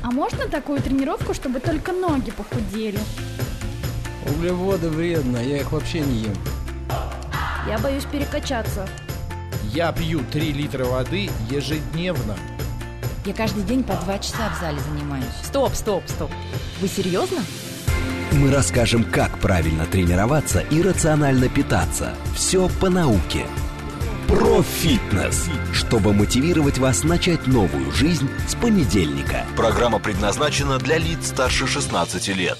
А можно такую тренировку, чтобы только ноги похудели? Углеводы вредно, я их вообще не ем. Я боюсь перекачаться. Я пью 3 литра воды ежедневно. Я каждый день по 2 часа в зале занимаюсь. Стоп. Вы серьезно? Мы расскажем, как правильно тренироваться и рационально питаться. Все по науке. Про фитнес, чтобы мотивировать вас начать новую жизнь с понедельника. Программа предназначена для лиц старше 16 лет.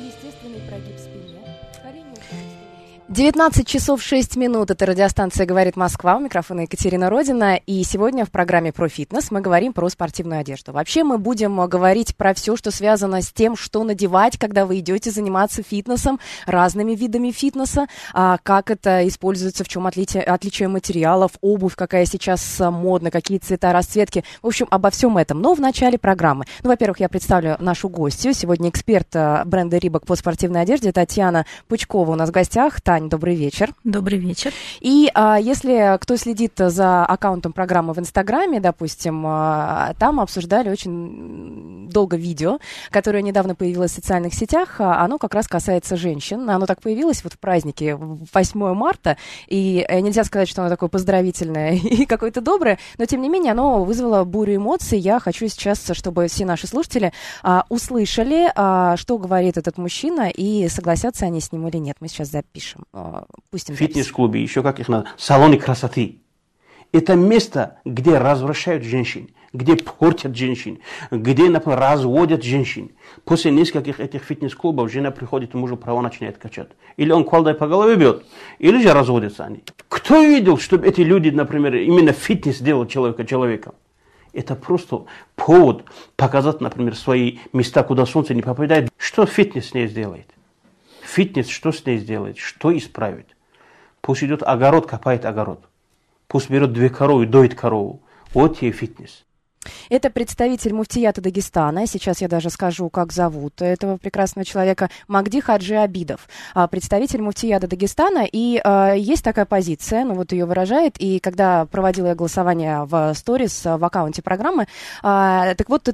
19 часов 6 минут. Это радиостанция «Говорит Москва». У микрофона Екатерина Родина. И сегодня в программе «Про фитнес» мы говорим про спортивную одежду. Вообще мы будем говорить про все, что связано с тем, что надевать, когда вы идете заниматься фитнесом, разными видами фитнеса, как это используется, в чем отличие материалов, обувь, какая сейчас модна, какие цвета, расцветки. В общем, обо всем этом. Но в начале программы. Во-первых, я представлю нашу гостью. Сегодня эксперт бренда Reebok по спортивной одежде Татьяна Пучкова у нас в гостях. Тань, добрый вечер. Добрый вечер. И если кто следит за аккаунтом программы в Инстаграме, допустим, там обсуждали очень долго видео, которое недавно появилось в социальных сетях. Оно как раз касается женщин. Оно так появилось вот в празднике 8 марта, и нельзя сказать, что оно такое поздравительное и какое-то доброе, но тем не менее оно вызвало бурю эмоций. Я хочу сейчас, чтобы все наши слушатели услышали, что говорит этот мужчина, и согласятся они с ним или нет. Мы сейчас запишем. Пустим фитнес-клубе, еще как их надо, салоны красоты. Это место, где развращают женщин, где портят женщин, где, например, разводят женщин. После нескольких этих фитнес-клубов жена приходит, мужу права начинает качать. Или он квалдой по голове бьет, или же разводятся они. Кто видел, чтобы эти люди, например, именно фитнес делал человека человеком? Это просто повод показать, например, свои места, куда солнце не попадает. Что фитнес с ней сделает? Фитнес что с ней сделает? Что исправит? Пусть идет огород, копает огород. Пусть берет 2 коровы, доит корову. Вот ей фитнес. Это представитель муфтията Дагестана. Сейчас я даже скажу, как зовут этого прекрасного человека. Магди Хаджи Абидов. Представитель муфтията Дагестана. И есть такая позиция, ну вот ее выражает. И когда проводила я голосование в сторис, в аккаунте программы, так вот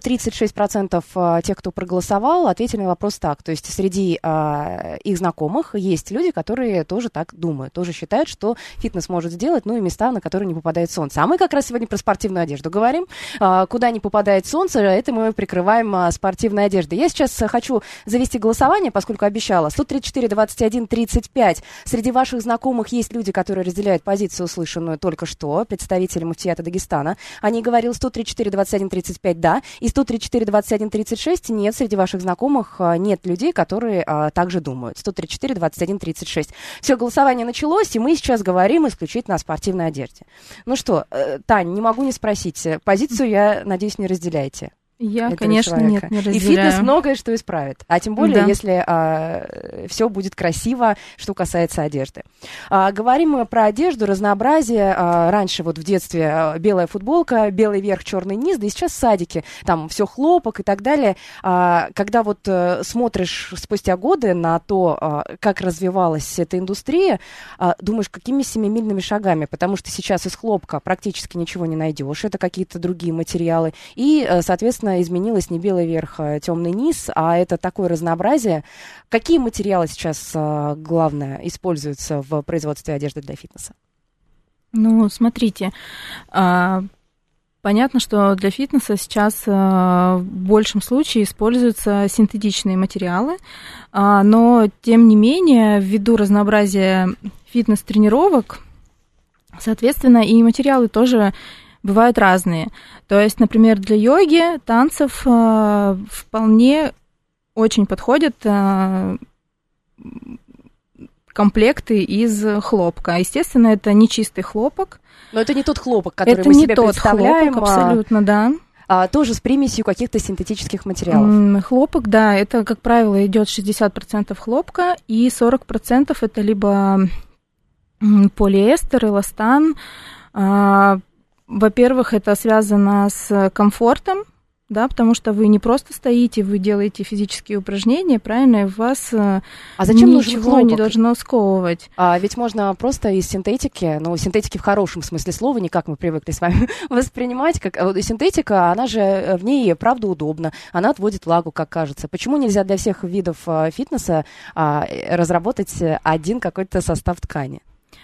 36% тех, кто проголосовал, ответили на вопрос так. То есть среди их знакомых есть люди, которые тоже так думают. Тоже считают, что фитнес может сделать, ну и места, на которые не попадает солнце. А мы как раз сегодня про спортивную одежду говорим. Куда не попадает солнце, это мы прикрываем спортивной одеждой. Я сейчас хочу завести голосование, поскольку обещала. 134, 21, 35. Среди ваших знакомых есть люди, которые разделяют позицию, услышанную только что, представители муфтията Дагестана. Они говорили 134, 21, 35 да, и 134, 21, 36 нет. Среди ваших знакомых нет людей, которые также думают. 134, 21, 36. Все, голосование началось, и мы сейчас говорим исключительно о спортивной одежде. Ну что, Тань, не могу не спросить. Позицию, я надеюсь, не разделяете. Я, конечно, нет, не разделяю. И фитнес многое что исправит. А тем более, если все будет красиво, что касается одежды. Говорим мы про одежду, разнообразие. Раньше вот в детстве белая футболка, белый верх, черный низ, да и сейчас в садике там все хлопок и так далее. Когда вот смотришь спустя годы на то, как развивалась эта индустрия, думаешь, какими семимильными шагами, потому что сейчас из хлопка практически ничего не найдешь. Это какие-то другие материалы. И, соответственно, изменилось не белый верх, темный низ, а это такое разнообразие. Какие материалы сейчас, главное, используются в производстве одежды для фитнеса? Ну, смотрите, понятно, что для фитнеса сейчас в большем случае используются синтетичные материалы, но, тем не менее, ввиду разнообразия фитнес-тренировок, соответственно, и материалы тоже бывают разные. То есть, например, для йоги, танцев вполне очень подходят комплекты из хлопка. Естественно, это не чистый хлопок. Но это не тот хлопок, который мы себе представляем. Это не тот хлопок, абсолютно, да. Тоже с примесью каких-то синтетических материалов. Хлопок, да, это, как правило, идет 60% хлопка, и 40% это либо полиэстер, эластан. Во-первых, это связано с комфортом, да, потому что вы не просто стоите, вы делаете физические упражнения, правильно, и вас зачем ничего не должно сковывать. Ведь можно просто из синтетики, синтетики в хорошем смысле слова, не как мы привыкли с вами воспринимать, как синтетика, она же в ней, правда, удобна, она отводит влагу, как кажется. Почему нельзя для всех видов фитнеса разработать один какой-то состав ткани?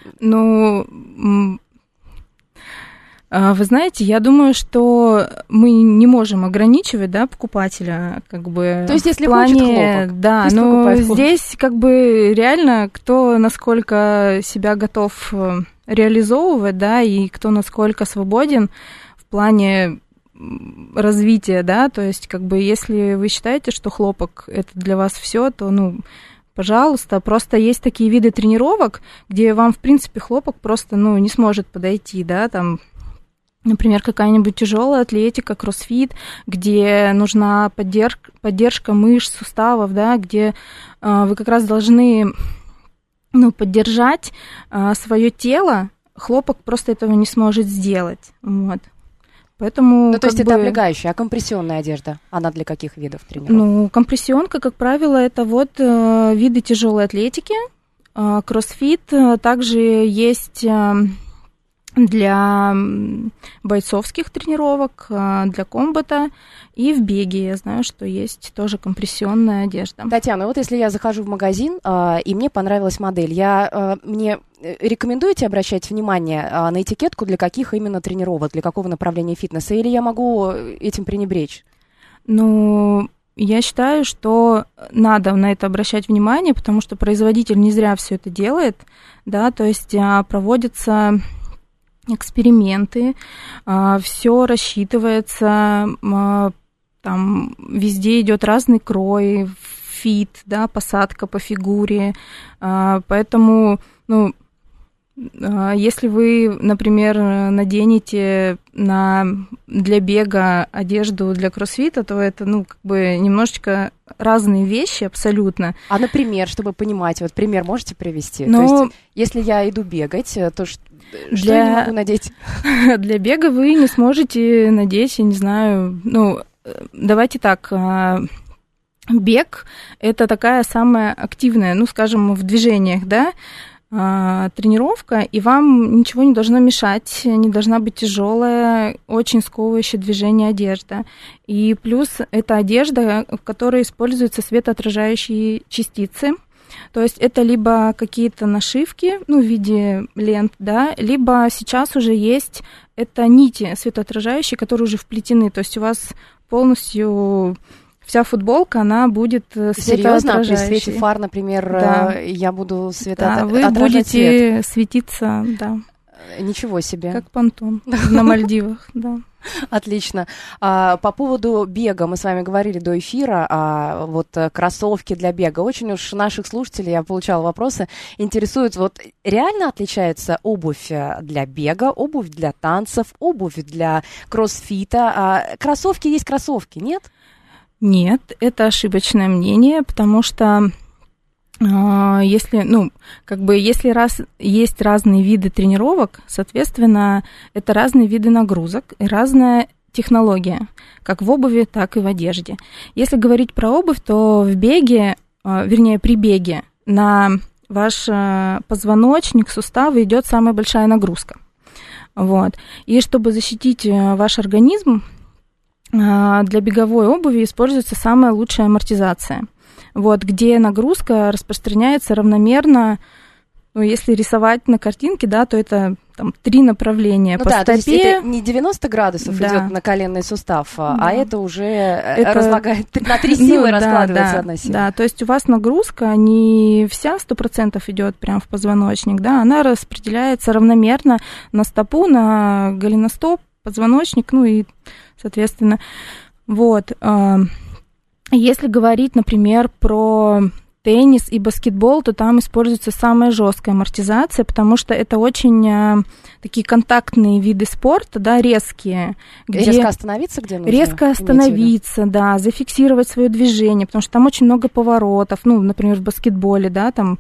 Вы знаете, я думаю, что мы не можем ограничивать, да, покупателя, как бы. То есть, если в плане, хочет хлопок, да, но здесь как бы реально кто насколько себя готов реализовывать, да, и кто насколько свободен в плане развития, да, то есть как бы если вы считаете, что хлопок это для вас все, то, пожалуйста, просто есть такие виды тренировок, где вам, в принципе, хлопок просто, не сможет подойти, да, там. Например, какая-нибудь тяжелая атлетика, кроссфит, где нужна поддержка мышц, суставов, да, где вы как раз должны поддержать свое тело, хлопок просто этого не сможет сделать. Вот. Поэтому, то есть это облегающая, а компрессионная одежда, она для каких видов тренировок? Компрессионка, как правило, это виды тяжелой атлетики, кроссфит, также есть для бойцовских тренировок, для комбата, и в беге я знаю, что есть тоже компрессионная одежда. Татьяна, если я захожу в магазин, и мне понравилась модель, мне рекомендуете обращать внимание на этикетку, для каких именно тренировок, для какого направления фитнеса, или я могу этим пренебречь? Я считаю, что надо на это обращать внимание, потому что производитель не зря все это делает, да, то есть проводятся эксперименты, все рассчитывается, там везде идет разный крой, фит, да, посадка по фигуре, поэтому, если вы, например, наденете для бега одежду для кроссфита, то это, немножечко разные вещи абсолютно. А, например, чтобы понимать, пример можете привести? То есть, если я иду бегать, то что я не могу надеть? Для бега вы не сможете надеть, я не знаю, давайте так, бег – это такая самая активная, скажем, в движениях, да, тренировка, и вам ничего не должно мешать, не должна быть тяжелая, очень сковывающая движение одежда. И плюс это одежда, в которой используются светоотражающие частицы. То есть это либо какие-то нашивки, в виде лент, да, либо сейчас уже есть это нити светоотражающие, которые уже вплетены. То есть у вас полностью вся футболка, она будет светоотражающей. Серьезно? При свете фар, например, да. Я буду светоотражать вы будете светиться, да. Ничего себе. Как понтон на Мальдивах, да. Отлично. По поводу бега мы с вами говорили до эфира, кроссовки для бега. Очень уж наших слушателей, я получала вопросы, интересует, реально отличается обувь для бега, обувь для танцев, обувь для кроссфита? Кроссовки есть кроссовки, нет? Нет, это ошибочное мнение, потому что если есть разные виды тренировок, соответственно, это разные виды нагрузок и разная технология, как в обуви, так и в одежде. Если говорить про обувь, то при беге на ваш позвоночник, суставы идет самая большая нагрузка. Вот. И чтобы защитить ваш организм, для беговой обуви используется самая лучшая амортизация. Где нагрузка распространяется равномерно, если рисовать на картинке, да, то это там 3 направления по стопе. То есть это не 90 градусов идет на коленный сустав, а это уже разлагает, на 3 силы раскладывается одна сила. Да, то есть у вас нагрузка не вся 100% идет прямо в позвоночник, да, она распределяется равномерно на стопу, на голеностоп, позвоночник, и, соответственно, Если говорить, например, про теннис и баскетбол, то там используется самая жесткая амортизация, потому что это очень такие контактные виды спорта, да, резкие. Резко остановиться где нужно? Резко остановиться, да, зафиксировать свое движение, потому что там очень много поворотов, например, в баскетболе, да, там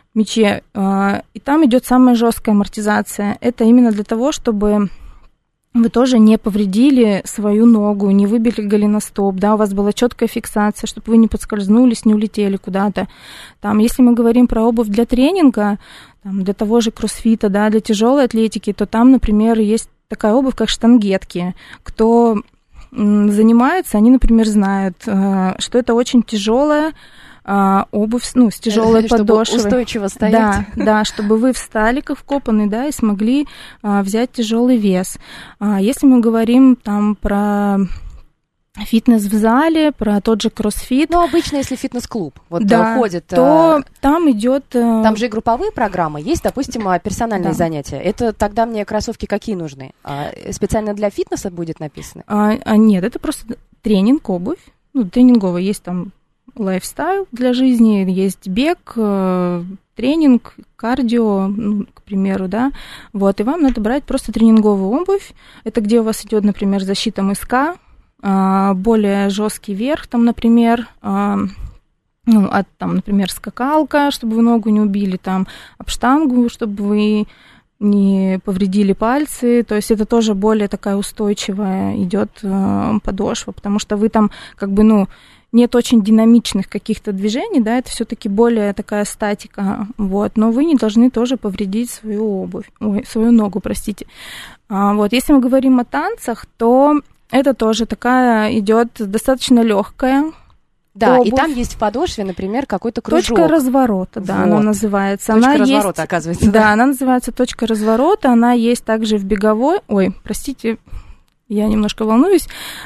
мяче, и там идет самая жесткая амортизация. Это именно для того, чтобы вы тоже не повредили свою ногу, не выбили голеностоп, да, у вас была четкая фиксация, чтобы вы не подскользнулись, не улетели куда-то. Там, если мы говорим про обувь для тренинга, там, для того же кроссфита, да, для тяжелой атлетики, то там, например, есть такая обувь, как штангетки. Кто занимается, они, например, знают, что это очень тяжелая обувь, с тяжелой подошвой. Чтобы устойчиво стоять. Да, чтобы вы встали как вкопанный, да, и смогли взять тяжелый вес. Если мы говорим там про фитнес в зале, про тот же кроссфит. Ну, обычно, если фитнес-клуб ходит, то там идет. Там же и групповые программы есть, допустим, персональные занятия. Это тогда мне кроссовки какие нужны? Специально для фитнеса будет написано? Нет, это просто тренинг, обувь. Тренинговая есть там лайфстайл для жизни, есть бег, тренинг, кардио, к примеру, да. Вот, и вам надо брать просто тренинговую обувь. Это где у вас идет, например, защита мыска, более жесткий верх, там, например, например, скакалка, чтобы вы ногу не убили, там, об штангу, чтобы вы не повредили пальцы, то есть это тоже более такая устойчивая идет подошва, потому что вы там нет очень динамичных каких-то движений, да, это все-таки более такая статика, вот, но вы не должны тоже повредить свою ногу, простите. Вот, если мы говорим о танцах, то это тоже такая идет достаточно легкая. Да, обувь. И там есть в подошве, например, какой-то кружок. Точка разворота, да, она называется. Точка разворота, оказывается. Да, она называется точка разворота, она есть также в беговой. Ой, простите, я немножко волнуюсь.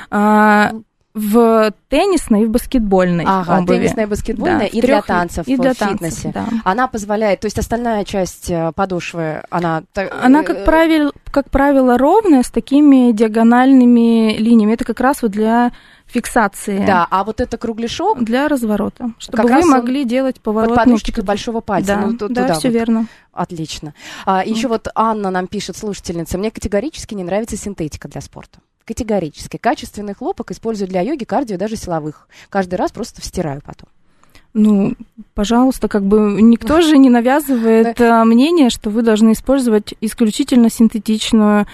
В теннисной и в баскетбольной обуви. Теннисная и баскетбольная, и для танцев в фитнесе. Да. Она позволяет, то есть остальная часть подошвы, она как правило, ровная, с такими диагональными линиями. Это как раз для фиксации. Да, а вот это кругляшок для разворота, чтобы вы могли делать поворот под подушечкой большого пальца. Да, все верно. Отлично. Еще вот Анна нам пишет, слушательница, мне категорически не нравится синтетика для спорта. Категорически. Качественный хлопок использую для йоги, кардио, даже силовых. Каждый раз просто стираю потом. Пожалуйста, никто же не навязывает мнение, что вы должны использовать исключительно синтетичную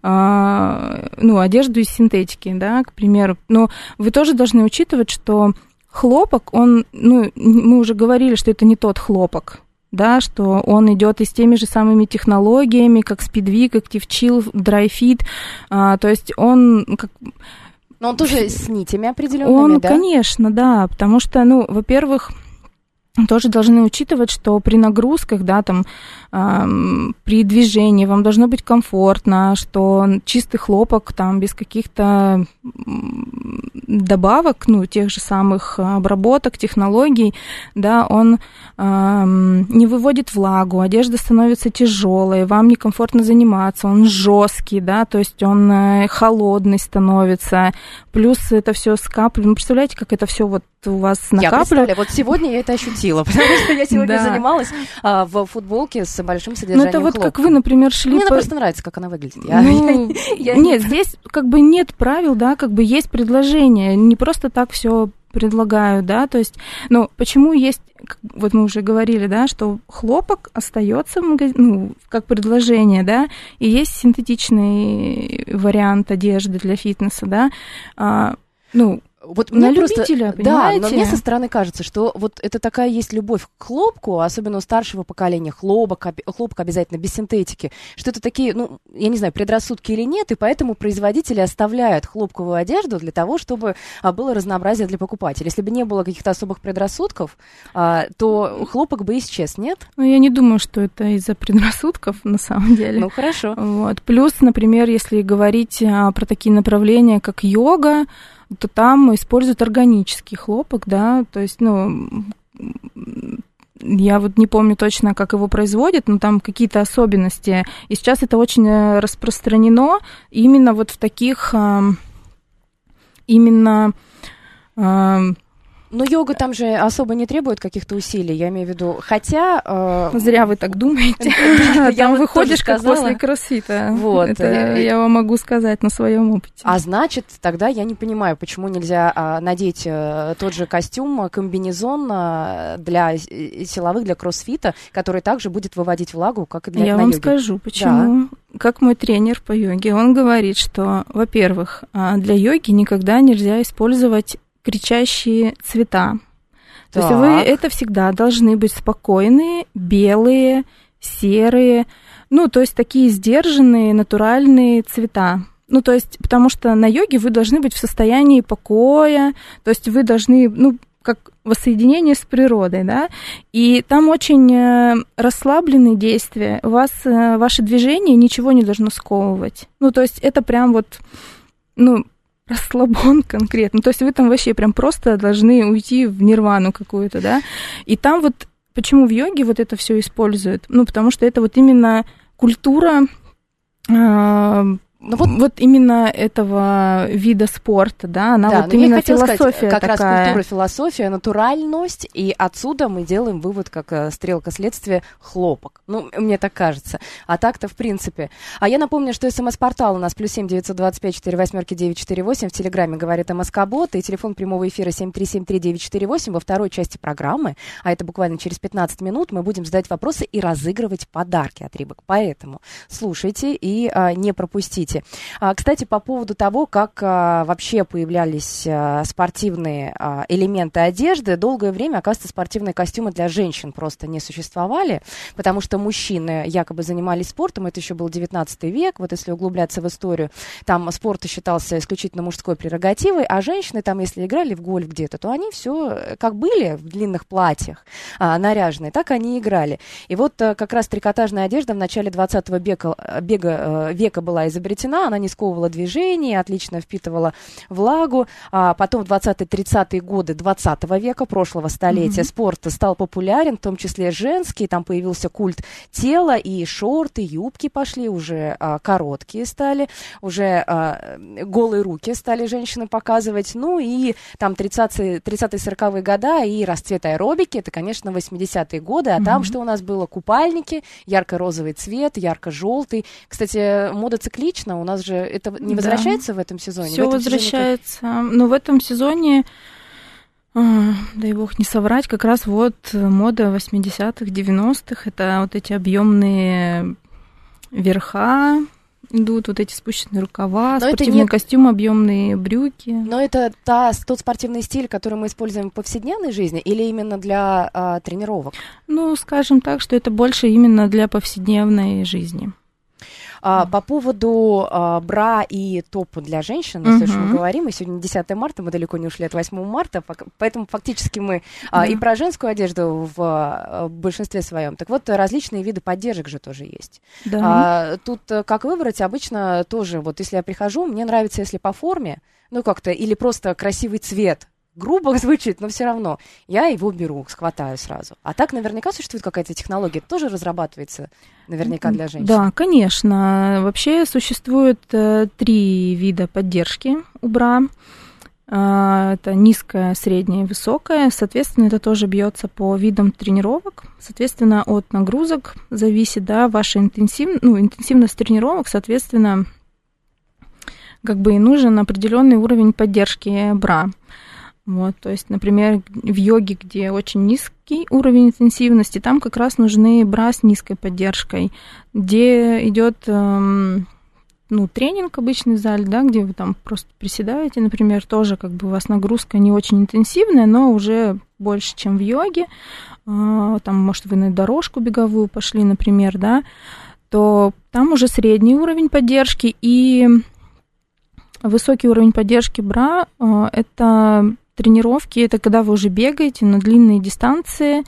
одежду из синтетики, да, к примеру. Но вы тоже должны учитывать, что хлопок, мы уже говорили, что это не тот хлопок, да, что он идет и с теми же самыми технологиями, как Speedweek, Active Chill, Dry Fit, то есть он Но он тоже с нитями определенными, да? Конечно, да, потому что, во-первых, тоже должны учитывать, что при нагрузках, да, там, при движении вам должно быть комфортно, что чистый хлопок, там, без каких-то добавок, тех же самых обработок, технологий, да, он не выводит влагу, одежда становится тяжелой, вам некомфортно заниматься, он жесткий, да, то есть он холодный становится, плюс это все скапливает. Представляете, как это все у вас накапливается? Я представляю, вот сегодня я это ощутила, потому что я сегодня занималась в футболке с большим содержанием хлопка. Это как вы, например, шли... Мне просто нравится, как она выглядит. Нет, здесь нет правил, да, есть предложение, не просто так все предлагаю, да, то есть, почему есть, вот мы уже говорили, да, что хлопок остается как предложение, да, и есть синтетичный вариант одежды для фитнеса, да, Вот на любителя, понимаете? Да, но мне со стороны кажется, что вот это такая есть любовь к хлопку, особенно у старшего поколения, хлопок обязательно без синтетики, что это такие, я не знаю, предрассудки или нет, и поэтому производители оставляют хлопковую одежду для того, чтобы было разнообразие для покупателей. Если бы не было каких-то особых предрассудков, то хлопок бы исчез, нет? Я не думаю, что это из-за предрассудков, на самом деле. Хорошо. Вот. Плюс, например, если говорить про такие направления, как йога, то там используют органический хлопок, да, то есть, я вот не помню точно, как его производят, но там какие-то особенности. И сейчас это очень распространено именно вот в таких, Но йога там же особо не требует каких-то усилий, я имею в виду, хотя... Зря вы так думаете. Там выходишь как после кроссфита. Вот. Это я вам могу сказать на своем опыте. А значит, тогда я не понимаю, почему нельзя надеть тот же костюм, комбинезон для силовых, для кроссфита, который также будет выводить влагу, как и для йоги. Я вам скажу, почему. как мой тренер по йоге, он говорит, что, во-первых, для йоги никогда нельзя использовать кричащие цвета. То есть вы это всегда должны быть спокойные, белые, серые, ну, то есть такие сдержанные, натуральные цвета. Ну, то есть, потому что на йоге вы должны быть в состоянии покоя, то есть вы должны, ну, как воссоединение с природой, да, и там очень расслабленные действия, у вас, ваше движение ничего не должно сковывать. Ну, то есть это прям вот, ну, расслабон конкретно, то есть вы там вообще прям просто должны уйти в нирвану какую-то, да, и там вот, почему в йоге вот это все используют, ну, потому что это вот именно культура, вот именно этого вида спорта, да, она вот именно философия сказать, как такая. Раз культура, философия, натуральность, и отсюда мы делаем вывод, как стрелка следствия, хлопок. Ну, мне так кажется. А так-то, в принципе. А я напомню, что СМС-портал у нас +7 925 48 948, в Телеграме говорит МСК-бот, и телефон прямого эфира 7373948. Во второй части программы, а это буквально через 15 минут, мы будем задать вопросы и разыгрывать подарки от Рибок. Поэтому слушайте и не пропустите. Кстати, по поводу того, как вообще появлялись спортивные элементы одежды, долгое время, оказывается, спортивные костюмы для женщин просто не существовали, потому что мужчины якобы занимались спортом, это еще был 19 век, вот если углубляться в историю, там спорт считался исключительно мужской прерогативой, а женщины там, если играли в гольф где-то, то они все как были в длинных платьях наряженные, так они и играли. И вот как раз трикотажная одежда в начале 20 века была изобретена, она не сковывала движение, отлично впитывала влагу. Потом в 20-30-е годы 20 века, прошлого столетия, спорт стал популярен, в том числе женский. Там появился культ тела, и шорты, юбки пошли, уже короткие стали, уже голые руки стали женщины показывать. Ну и там 30-40-е годы и расцвет аэробики, это, конечно, 80-е годы. А там что у нас было? Купальники, ярко-розовый цвет, ярко-желтый. Кстати, мода циклична. У нас же это не возвращается в этом сезоне? Все возвращается. Но в этом сезоне, дай бог не соврать, как раз вот мода 80-х, 90-х. Это вот эти объемные верха идут, вот эти спущенные рукава, спортивный костюм, объемные брюки. Но это тот спортивный стиль, который мы используем в повседневной жизни, или именно для тренировок? Ну, скажем так, что это больше именно для повседневной жизни. По поводу бра и топа для женщин, если уж мы говорим, и сегодня 10 марта, мы далеко не ушли от 8 марта, поэтому фактически мы и про женскую одежду в большинстве своем. Так вот, различные виды поддержек же тоже есть. Да. Тут как выбрать? Обычно тоже, вот если я прихожу, мне нравится, если по форме, ну как-то, или просто красивый цвет. Грубо звучит, но все равно я его беру, схватаю сразу. А так наверняка существует какая-то технология, тоже разрабатывается наверняка для женщин. Да, конечно. Вообще существует 3 вида поддержки у бра. Это низкая, средняя и высокая. Соответственно, это тоже бьется по видам тренировок. Соответственно, от нагрузок зависит, да, ваша интенсивность тренировок, соответственно, как бы и нужен определенный уровень поддержки бра. Вот, то есть, например, в йоге, где очень низкий уровень интенсивности, там как раз нужны бра с низкой поддержкой, где идет тренинг обычный в зале, да, где вы там просто приседаете, например, тоже как бы у вас нагрузка не очень интенсивная, но уже больше, чем в йоге, там, может, вы на дорожку беговую пошли, например, да, то там уже средний уровень поддержки, и высокий уровень поддержки бра – это тренировки, это когда вы уже бегаете на длинные дистанции,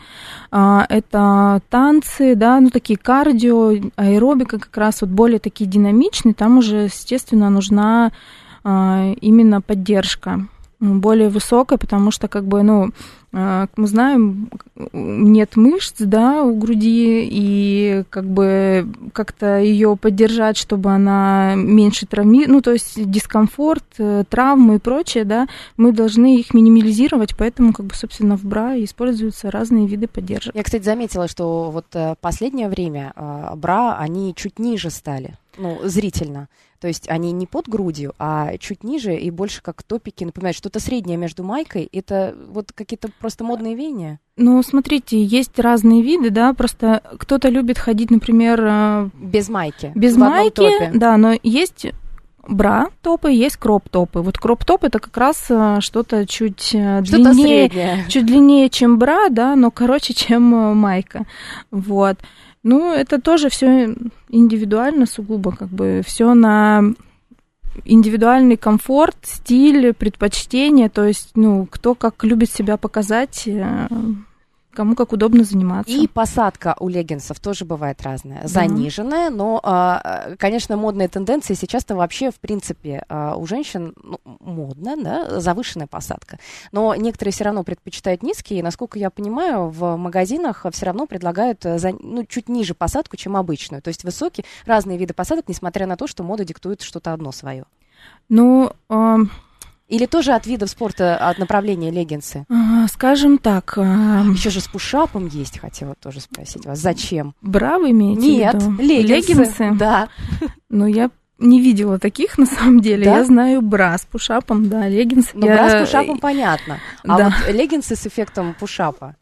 это танцы, да, такие кардио, аэробика как раз вот более такие динамичные, там уже, естественно, нужна именно поддержка более высокая, потому что, как бы, как мы знаем, нет мышц, да, у груди, и как бы как-то ее поддержать, чтобы она меньше травмировала, то есть дискомфорт, травмы и прочее, да, мы должны их минимализировать, поэтому, как бы, собственно, в бра используются разные виды поддержек. Я, кстати, заметила, что вот последнее время бра, они чуть ниже стали, зрительно. То есть они не под грудью, а чуть ниже и больше как топики, напоминают, что-то среднее между майкой. Это вот какие-то просто модные веяния? Ну, смотрите, есть разные виды, да, просто кто-то любит ходить, например... Без майки. Без майки, да, но есть... бра-топы, есть кроп-топы. Вот кроп-топ это как раз что-то чуть длиннее, чем бра, да, но короче, чем майка. Вот. Ну, это тоже все индивидуально, сугубо, как бы все на индивидуальный комфорт, стиль, предпочтение, то есть, ну, кто как любит себя показать, кому как удобно заниматься. И посадка у леггинсов тоже бывает разная. Заниженная, но, конечно, модные тенденции сейчас-то вообще, в принципе, у женщин модно, да, завышенная посадка. Но некоторые все равно предпочитают низкие, и, насколько я понимаю, в магазинах все равно предлагают чуть ниже посадку, чем обычную. То есть высокие, разные виды посадок, несмотря на то, что мода диктует что-то одно свое. Ну... Или тоже от видов спорта, от направления леггинсы? Скажем так. Еще же с пушапом есть, хотела тоже спросить вас. Зачем? Бра вы имеете в виду? Нет, леггинсы. Да. Ну, я не видела таких, на самом деле. Да? Я знаю бра с пушапом, да, леггинсы. Ну, бра с пушапом понятно. А да. вот леггинсы с эффектом пушапа?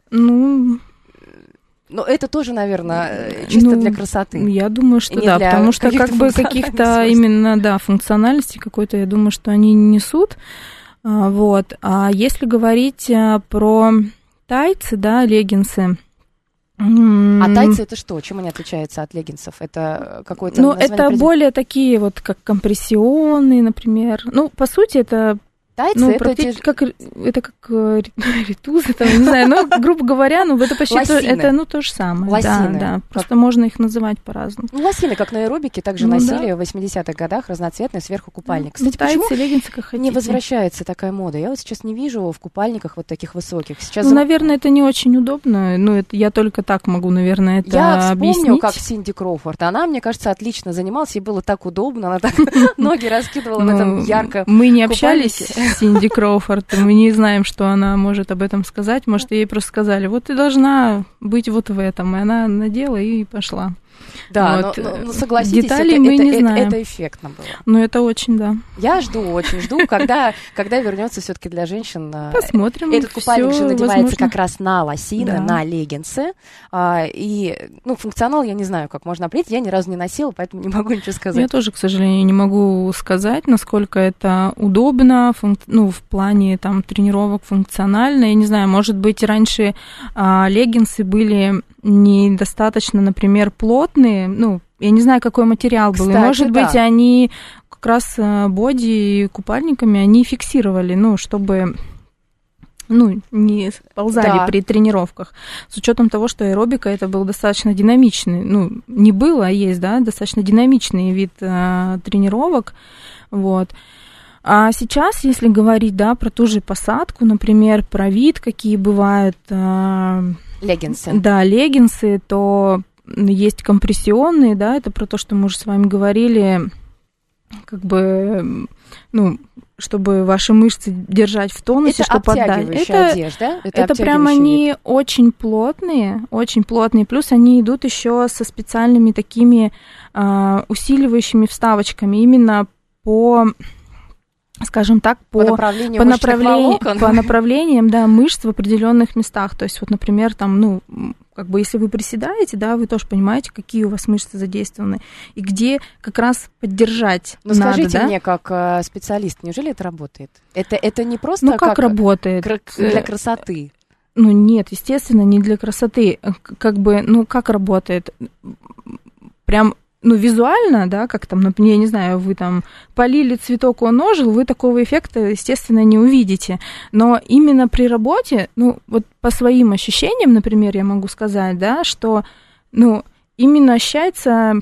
Ну, это тоже, наверное, чисто для красоты. Я думаю, что да, потому что как бы каких-то именно, да, функциональности какой-то, я думаю, что они не несут. Вот. А если говорить про тайцы, да, леггинсы. А тайцы это что? Чем они отличаются от леггинсов? Это какой-то... Ну, это более такие вот, как компрессионные, например. Ну, по сути, это... Тайцы, ну, это как ритузы, не знаю, ну, грубо говоря, ну, это почти это, то же самое. Лосины. Да, просто можно их называть по-разному. Ну, лосины, как на аэробике, также носили в 80-х годах разноцветный сверху купальник. Кстати, почему леггинсы, как хотите. Не возвращается такая мода? Я вот сейчас не вижу в купальниках вот таких высоких. Сейчас ну, наверное, это не очень удобно. Ну, это я только так могу, наверное, это объяснить. Я вспомню, как Синди Кроуфорд. Она, мне кажется, отлично занималась, ей было так удобно, она так ноги раскидывала в этом ярко. Мы не общались с Синди Кроуфорд, мы не знаем, что она может об этом сказать. Может, ей просто сказали, вот ты должна быть вот в этом. И она надела и пошла. Да, вот. но согласитесь, деталей мы не знаем. Это эффектно было. Ну, это очень, да. Я очень жду, когда вернется все-таки для женщин. Посмотрим. Этот купальник же надевается возможно. как раз на лосины, да. на леггинсы. И, ну, функционал я не знаю, как можно определить. Я ни разу не носила, поэтому не могу ничего сказать. Я тоже, к сожалению, не могу сказать, насколько это удобно, ну, в плане там тренировок функционально. Я не знаю, может быть, раньше леггинсы были недостаточно, например, плотные, ну, я не знаю, какой материал был, кстати, и, может быть, они как раз боди купальниками, они фиксировали, ну, чтобы, ну, не сползали при тренировках, с учетом того, что аэробика это был достаточно динамичный, ну, не было, а есть, да, достаточно динамичный вид тренировок, вот. А сейчас, если говорить, да, про ту же посадку, например, про вид, какие бывают... Леггинсы. Да, леггинсы, то есть компрессионные, да, это про то, что мы уже с вами говорили, как бы, ну, чтобы ваши мышцы держать в тонусе, чтобы поддать. Это одежда? Это прям они очень плотные, плюс они идут еще со специальными такими усиливающими вставочками, именно по... скажем так, по направлениям, да, мышц в определенных местах. То есть, вот, например, там, ну, как бы, если вы приседаете, да, вы тоже понимаете, какие у вас мышцы задействованы, и где как раз поддержать надо, скажите да? мне, как специалист, неужели это работает? Это не просто ну, как работает? Для красоты? Ну, нет, естественно, не для красоты. Как бы, ну, как работает? Прям... Ну, визуально, да, как там, например, я не знаю, вы там полили цветок, он ожил, вы такого эффекта, естественно, не увидите. Но именно при работе, ну, вот по своим ощущениям, например, я могу сказать, да, что, ну, именно ощущается,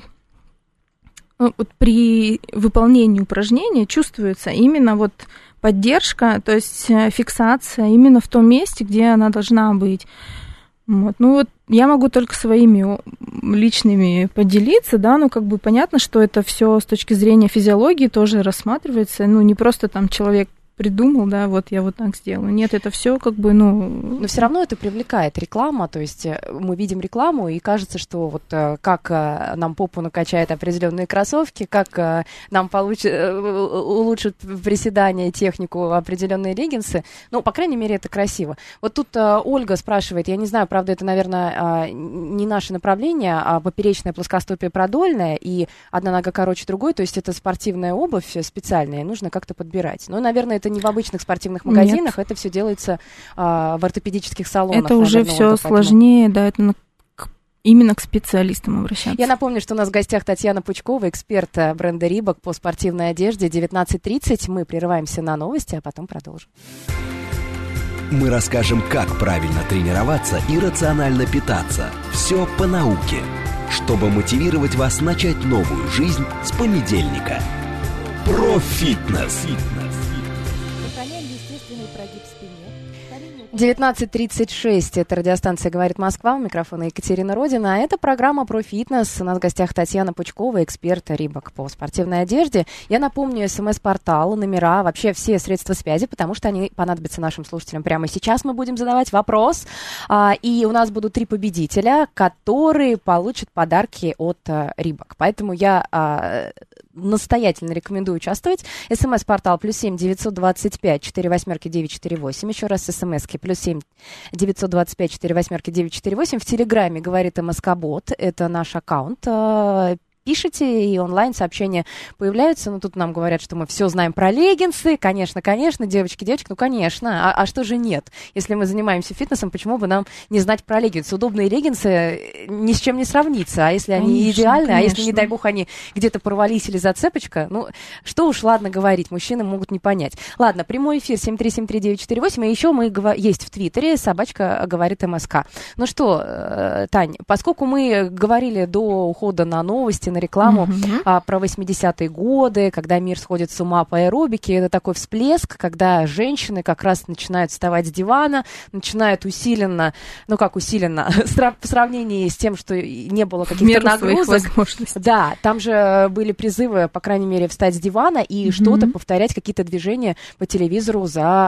ну, вот при выполнении упражнения чувствуется именно вот поддержка, то есть фиксация именно в том месте, где она должна быть. Вот. Ну вот я могу только своими личными поделиться, да, ну как бы понятно, что это все с точки зрения физиологии тоже рассматривается, ну не просто там человек придумал, да, вот я вот так сделаю. Нет, это все как бы, ну... Но все равно это привлекает реклама, то есть мы видим рекламу, и кажется, что вот как нам попу накачает определенные кроссовки, как нам улучшат приседания, технику определенные леггинсы, ну, по крайней мере, это красиво. Вот тут Ольга спрашивает, я не знаю, правда, это, наверное, не наше направление, а поперечная плоскостопие продольная, и одна нога короче другой, то есть это спортивная обувь специальная, нужно как-то подбирать. Но, наверное, это не в обычных спортивных магазинах, нет. Это все делается в ортопедических салонах. Это уже все сложнее, да, это именно к специалистам обращаться. Я напомню, что у нас в гостях Татьяна Пучкова, эксперт бренда Рибок по спортивной одежде. 19:30. Мы прерываемся на новости, а потом продолжим. Мы расскажем, как правильно тренироваться и рационально питаться. Все по науке, чтобы мотивировать вас начать новую жизнь с понедельника. Про-фитнес. 19:36. Это радиостанция «Говорит Москва». У микрофона Екатерина Родина. А это программа про фитнес. У нас в гостях Татьяна Пучкова, эксперт Рибок по спортивной одежде. Я напомню, СМС-портал, номера, вообще все средства связи, потому что они понадобятся нашим слушателям прямо сейчас. Мы будем задавать вопрос. И у нас будут 3 победителя, которые получат подарки от Рибок. Поэтому я настоятельно рекомендую участвовать. СМС-портал +7 925 48 948. Еще раз СМСки +7 925 48 948. В Телеграме говорит МСК-бот. Это наш аккаунт. Пишите, и онлайн-сообщения появляются. Ну, тут нам говорят, что мы все знаем про леггинсы. Конечно, девочки, ну, конечно. А что же нет? Если мы занимаемся фитнесом, почему бы нам не знать про леггинсы? Удобные леггинсы ни с чем не сравнится. А если они идеальны, а если, не дай бог, они где-то порвались или зацепочка, ну, что уж, ладно говорить, мужчины могут не понять. Ладно, прямой эфир 7373948, и еще мы есть в Твиттере, собачка говорит МСК. Ну что, Тань, поскольку мы говорили до ухода на новости, на рекламу про 80-е годы, когда мир сходит с ума по аэробике. Это такой всплеск, когда женщины как раз начинают вставать с дивана, начинают усиленно, ну как усиленно, в сравнении с тем, что не было каких-то нагрузок. Да, там же были призывы, по крайней мере, встать с дивана и что-то повторять, какие-то движения по телевизору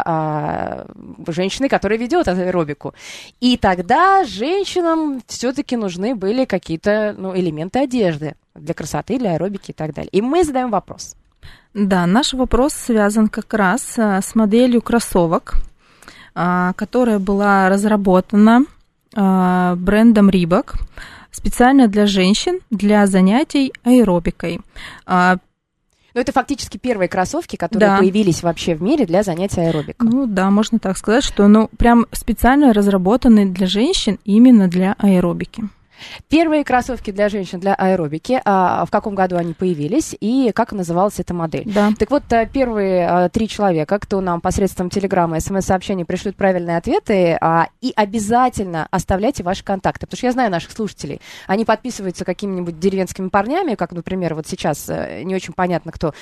за женщиной, которая ведет аэробику. И тогда женщинам все-таки нужны были какие-то элементы одежды для красоты, для аэробики и так далее. И мы задаем вопрос. Да, наш вопрос связан как раз с моделью кроссовок, которая была разработана брендом Рибок специально для женщин для занятий аэробикой. Но это фактически первые кроссовки, которые появились вообще в мире для занятий аэробикой. Ну да, можно так сказать, что прям специально разработаны для женщин именно для аэробики. Первые кроссовки для женщин для аэробики. В каком году они появились и как называлась эта модель? Да. Так вот, первые 3 человека, кто нам посредством телеграммы, смс-сообщений пришлют правильные ответы, и обязательно оставляйте ваши контакты. Потому что я знаю наших слушателей. Они подписываются какими-нибудь деревенскими парнями, как, например, вот сейчас не очень понятно кто.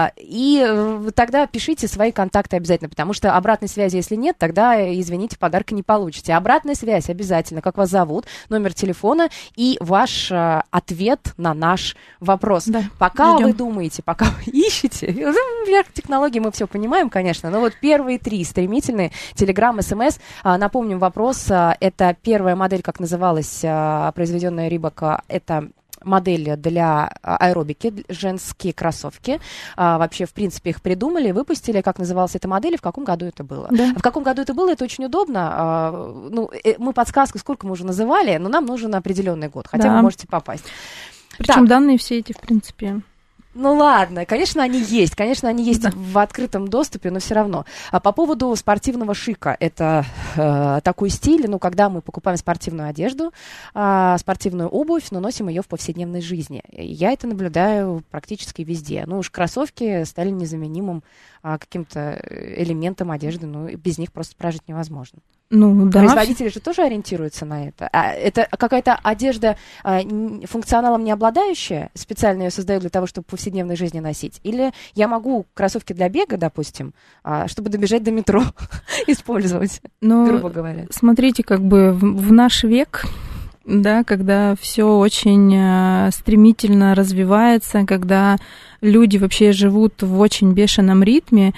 И тогда пишите свои контакты обязательно, потому что обратной связи, если нет, тогда, извините, подарка не получите. Обратная связь обязательно, как вас зовут, номер телефона и ваш ответ на наш вопрос. Да, пока ждем. Вы думаете, пока вы ищете, вверх технологий мы все понимаем, конечно, но вот первые 3 стремительные, телеграм, смс. Напомним вопрос, это первая модель, как называлась, произведенная Рибок, это модель для аэробики, женские кроссовки. Вообще, в принципе, их придумали, выпустили. Как называлась эта модель и в каком году это было? Да. В каком году это было, это очень удобно. Мы подсказку сколько мы уже называли, но нам нужен определенный год, хотя вы можете попасть. Причем данные все эти, в принципе... Ну ладно, конечно, они есть в открытом доступе, но все равно. По поводу спортивного шика, это такой стиль, когда мы покупаем спортивную одежду, спортивную обувь, но носим ее в повседневной жизни. Я это наблюдаю практически везде. Уж кроссовки стали незаменимым каким-то элементом одежды, без них просто прожить невозможно. Да. Производители же тоже ориентируются на это. Это какая-то одежда функционалом не обладающая, специально ее создают для того, чтобы в повседневной жизни носить? Или я могу кроссовки для бега, допустим, чтобы добежать до метро, использовать, грубо говоря? Смотрите, в наш век, да, когда все очень стремительно развивается, когда люди вообще живут в очень бешеном ритме,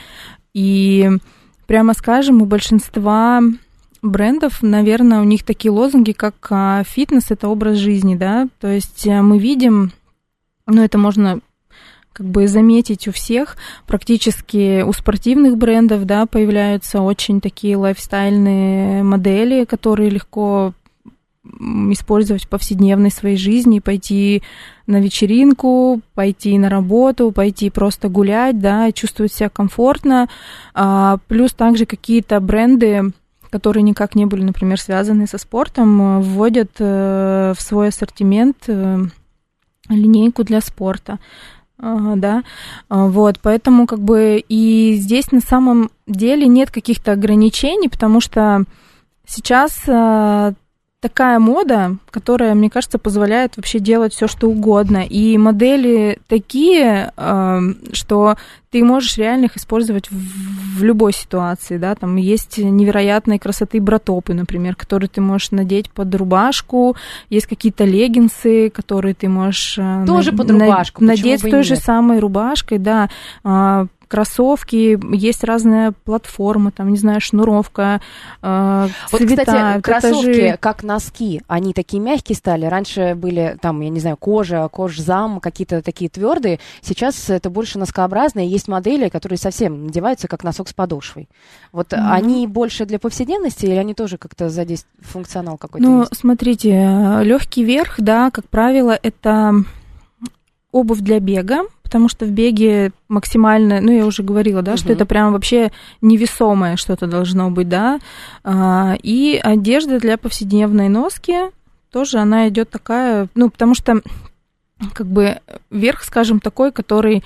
И прямо скажем, у большинства брендов, наверное, у них такие лозунги, как фитнес – это образ жизни, да, то есть мы видим, это можно как бы заметить у всех, практически у спортивных брендов, да, появляются очень такие лайфстайльные модели, которые легко использовать в повседневной своей жизни, пойти на вечеринку, пойти на работу, пойти просто гулять, да, чувствовать себя комфортно. Плюс также какие-то бренды, которые никак не были, например, связаны со спортом, вводят в свой ассортимент линейку для спорта. Да, вот, поэтому как бы и здесь на самом деле нет каких-то ограничений, потому что сейчас такая мода, которая, мне кажется, позволяет вообще делать все, что угодно. И модели такие, что ты можешь реально их использовать в любой ситуации, да, там есть невероятной красоты бра-топы, например, которые ты можешь надеть под рубашку, есть какие-то леггинсы, которые ты можешь тоже под рубашку, надеть с той же самой рубашкой, да, кроссовки, есть разная платформа, там, не знаю, шнуровка, цвета. Вот, кстати, кроссовки, как носки, они такие мягкие стали. Раньше были, там, я не знаю, кожзам, какие-то такие твердые. Сейчас это больше носкообразные. Есть модели, которые совсем надеваются как носок с подошвой. Вот они больше для повседневности или они тоже как-то задействуют функционал какой-то? Ну, есть? Смотрите, легкий верх, да, как правило, это обувь для бега, потому что в беге максимально, я уже говорила, да, что это прям вообще невесомое что-то должно быть, да, и одежда для повседневной носки тоже она идет такая, потому что как бы верх, скажем, такой, который,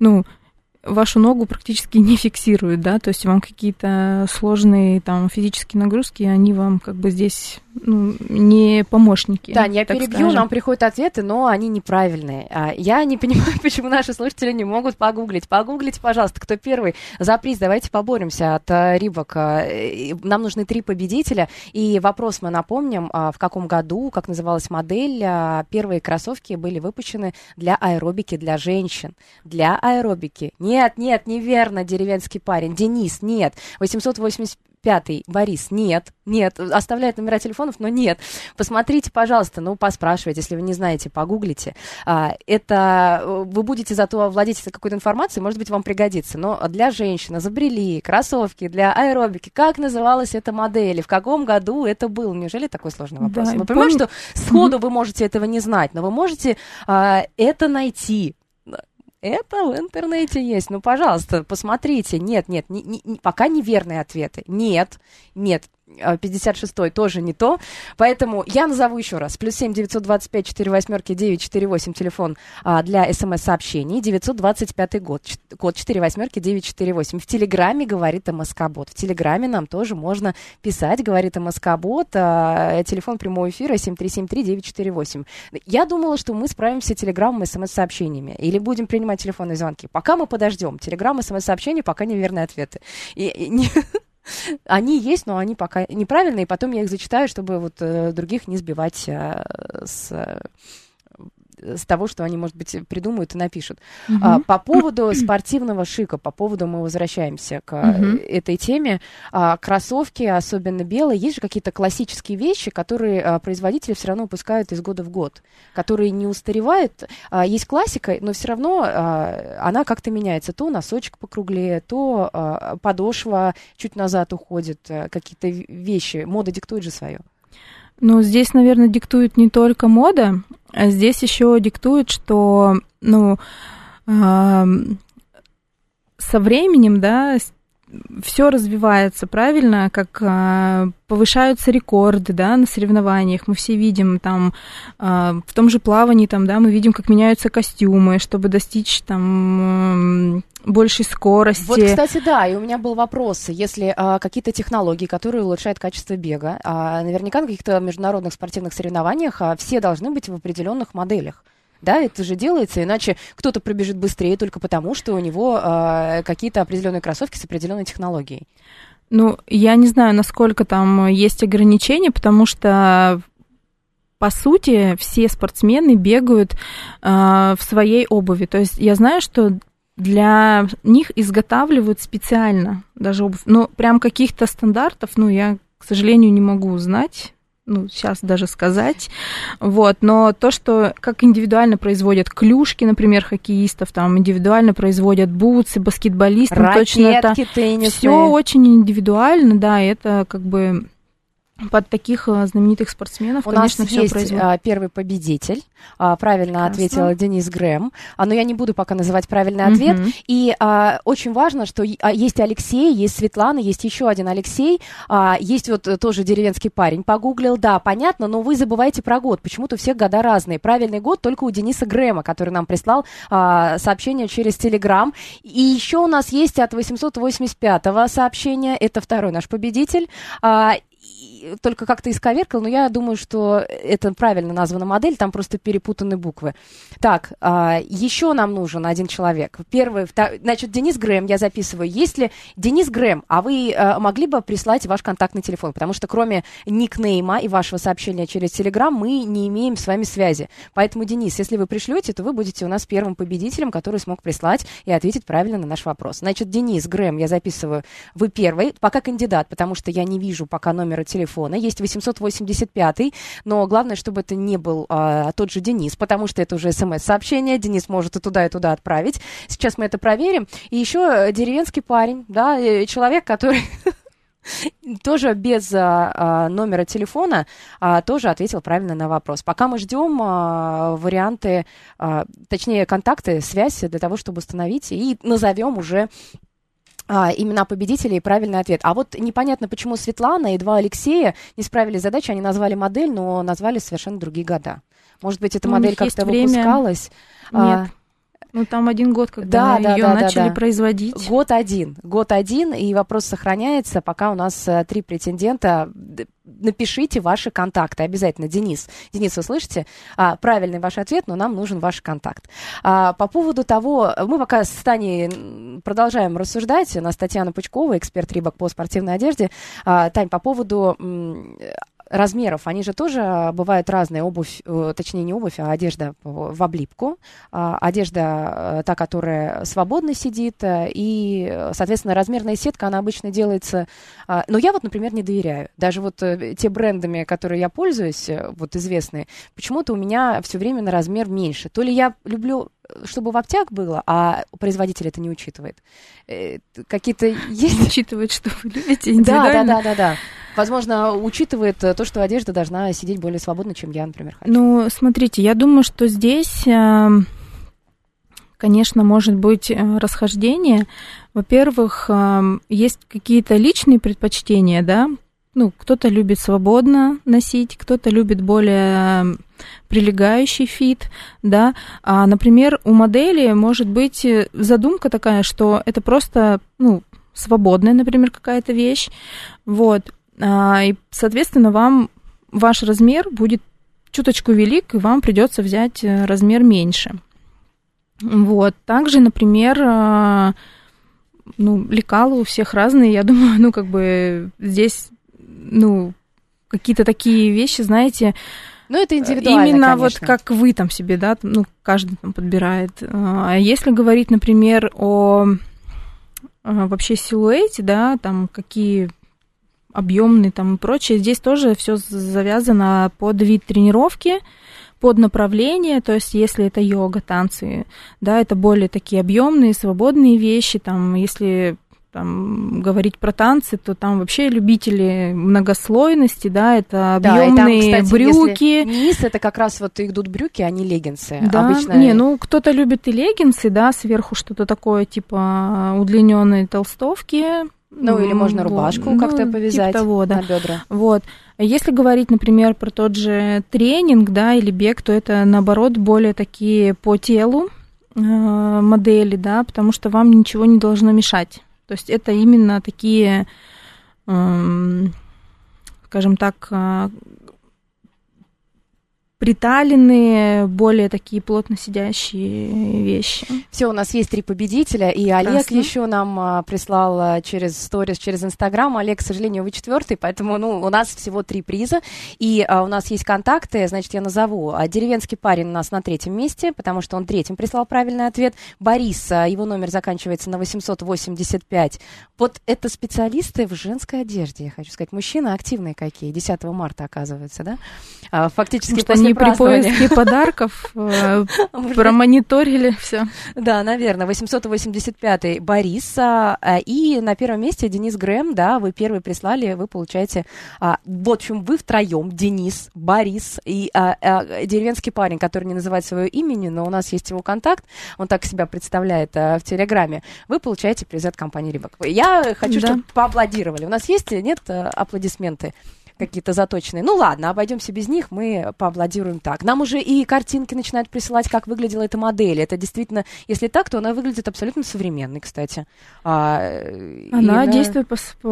вашу ногу практически не фиксирует, да, то есть вам какие-то сложные там физические нагрузки, они вам как бы здесь, не помощники. Да, я перебью, скажем. Нам приходят ответы, но они неправильные. Я не понимаю, почему наши слушатели не могут погуглить. Погуглите, пожалуйста, кто первый за приз. Давайте поборемся от Рибок. Нам нужны 3 победителя. И вопрос мы напомним, в каком году, как называлась модель. Первые кроссовки были выпущены для аэробики для женщин. Для аэробики. Нет, неверно, деревенский парень. Денис, нет. 885-й, Борис, нет, оставляет номера телефонов, но нет. Посмотрите, пожалуйста, поспрашивайте, если вы не знаете, погуглите. Это вы будете зато владеть какой-то информацией, может быть, вам пригодится. Но для женщин изобрели кроссовки для аэробики. Как называлась эта модель? В каком году это было? Неужели такой сложный вопрос? Да, мы понимаем, что сходу вы можете этого не знать, но вы можете это найти. Это в интернете есть. Пожалуйста, посмотрите. Нет, пока неверные ответы. Нет. 56-й тоже не то. Поэтому я назову еще раз. +7 925 48 948 телефон для СМС-сообщений. 925 год. Код 48 948. В Телеграме говорит МСК-бот. В Телеграме нам тоже можно писать, говорит МСК-бот. Телефон прямого эфира 7373-948. Я думала, что мы справимся с Телеграммом и СМС-сообщениями. Или будем принимать телефонные звонки. Пока мы подождем. Телеграм, СМС-сообщения, пока неверные ответы. Они есть, но они пока неправильные, и потом я их зачитаю, чтобы других не сбивать с того, что они, может быть, придумают и напишут. По поводу спортивного шика, мы возвращаемся к этой теме. Кроссовки, особенно белые, есть же какие-то классические вещи, которые производители все равно выпускают из года в год, которые не устаревают. Есть классика, но все равно она как-то меняется. То носочек покруглее, то подошва чуть назад уходит, какие-то вещи. Мода диктует же свое. Здесь, наверное, диктует не только мода, а здесь еще диктует, что, со временем, да, все развивается правильно, как повышаются рекорды, да, на соревнованиях. Мы все видим там, в том же плавании, там, да, мы видим, как меняются костюмы, чтобы достичь там большей скорости. Вот, кстати, да, и у меня был вопрос. Если какие-то технологии, которые улучшают качество бега, наверняка на каких-то международных спортивных соревнованиях все должны быть в определенных моделях. Да, это же делается, иначе кто-то пробежит быстрее только потому, что у него какие-то определенные кроссовки с определенной технологией. Я не знаю, насколько там есть ограничения, потому что, по сути, все спортсмены бегают в своей обуви. То есть я знаю, что для них изготавливают специально даже обувь. Но прям каких-то стандартов, я, к сожалению, не могу узнать. Сейчас даже сказать. Вот. Но то, что как индивидуально производят клюшки, например, хоккеистов, там индивидуально производят бутсы, баскетболистов, ракетки, теннисные. Все очень индивидуально, да, это как бы под таких знаменитых спортсменов, у конечно, нас все есть производят. Первый победитель. Правильно ответил Денис Грэм. Но я не буду пока называть правильный ответ. И очень важно, что есть Алексей, есть Светлана, есть еще один Алексей. Есть вот тоже деревенский парень. Погуглил, да, понятно, но вы забываете про год. Почему-то у всех года разные. Правильный год только у Дениса Грэма, который нам прислал сообщение через Телеграм. И еще у нас есть от 885-го сообщения. Это второй наш победитель. Только как-то исковеркал, но я думаю, что это правильно названа модель, там просто перепутаны буквы. Так, еще нам нужен один человек. Первый, значит, Денис Грэм, я записываю. Если Денис Грэм, а вы могли бы прислать ваш контактный телефон, потому что кроме никнейма и вашего сообщения через Телеграм мы не имеем с вами связи. Поэтому, Денис, если вы пришлете, то вы будете у нас первым победителем, который смог прислать и ответить правильно на наш вопрос. Значит, Денис Грэм, я записываю, вы первый, пока кандидат, потому что я не вижу пока номера телефона. Есть 885-й, но главное, чтобы это не был тот же Денис, потому что это уже смс-сообщение, Денис может и туда отправить. Сейчас мы это проверим. И еще деревенский парень, да, человек, который тоже без номера телефона тоже ответил правильно на вопрос. Пока мы ждем варианты, точнее, контакты, связь для того, чтобы установить, и назовем уже имена победителей и правильный ответ. А вот непонятно, почему Светлана и два Алексея не справились с задачей, они назвали модель, но назвали совершенно другие года. Может быть, эта модель как-то выпускалась? Нет. Там 1 год, когда ее начали производить. Год один, и вопрос сохраняется, пока у нас 3 претендента. Напишите ваши контакты обязательно, Денис. Денис, вы слышите? Правильный ваш ответ, но нам нужен ваш контакт. По поводу того, мы пока с Таней продолжаем рассуждать. У нас Татьяна Пучкова, эксперт Рибок по спортивной одежде. Тань, по поводу размеров, они же тоже бывают разные. Обувь, точнее не обувь, а одежда в облипку. Одежда та, которая свободно сидит. И, соответственно, размерная сетка, она обычно делается... Но я вот, например, не доверяю. Даже вот те брендами, которые я пользуюсь, вот известные, почему-то у меня все время на размер меньше. То ли я люблю, чтобы в обтяг было, а производитель это не учитывает. Какие-то есть... Учитывает, что вы любите индивидуально. Да. Возможно, учитывает то, что одежда должна сидеть более свободно, чем я, например, хочу. Смотрите, я думаю, что здесь, конечно, может быть расхождение. Во-первых, есть какие-то личные предпочтения, да. Кто-то любит свободно носить, кто-то любит более прилегающий фит, да. Например, у модели может быть задумка такая, что это просто, свободная, например, какая-то вещь, вот. И, соответственно, вам ваш размер будет чуточку велик, и вам придется взять размер меньше. Вот. Также, например, лекала у всех разные, я думаю, здесь, какие-то такие вещи, знаете, это индивидуально, именно конечно. вот как вы там себе, да, каждый там подбирает. Если говорить, например, о вообще силуэте, да, там какие объемные там и прочее, здесь тоже все завязано под вид тренировки, под направление, то есть если это йога, танцы, да, это более такие объемные, свободные вещи, там, если там говорить про танцы, то там вообще любители многослойности, да, это объемные там, кстати, брюки. Низ это как раз вот идут брюки, а не леггинсы. Да, обычно... кто-то любит и леггинсы, да, сверху что-то такое типа удлиненной толстовки. Или можно рубашку как-то повязать типа того, да. на бедра. Вот. Если говорить, например, про тот же тренинг, да, или бег, то это, наоборот, более такие по телу модели, да, потому что вам ничего не должно мешать. То есть это именно такие, скажем так, приталенные, более такие плотно сидящие вещи. Все, у нас есть 3 победителя, и Олег еще нам прислал через сторис, через Инстаграм. Олег, к сожалению, вы 4-й, поэтому у нас всего 3 приза, и у нас есть контакты, значит, я назову. Деревенский парень у нас на 3-м месте, потому что он 3-м прислал правильный ответ. Борис, его номер заканчивается на 885. Вот это специалисты в женской одежде, я хочу сказать. Мужчины активные какие, 10 марта, оказывается, да? Фактически после они при поиске подарков промониторили все. Да, наверное. 885-й Борис. И на 1-м месте Денис Грэм. Да, вы первый прислали, вы получаете... В общем, вы втроем, Денис, Борис и деревенский парень, который не называет свое имени, но у нас есть его контакт, он так себя представляет в Телеграме. Вы получаете приз от компании Рибок. Я хочу, чтобы поаплодировали. У нас есть, нет, аплодисменты? Какие-то заточенные. Ну ладно, обойдемся без них, мы поаплодируем так. Нам уже и картинки начинают присылать, как выглядела эта модель. Это действительно, если так, то она выглядит абсолютно современной, кстати. Она действует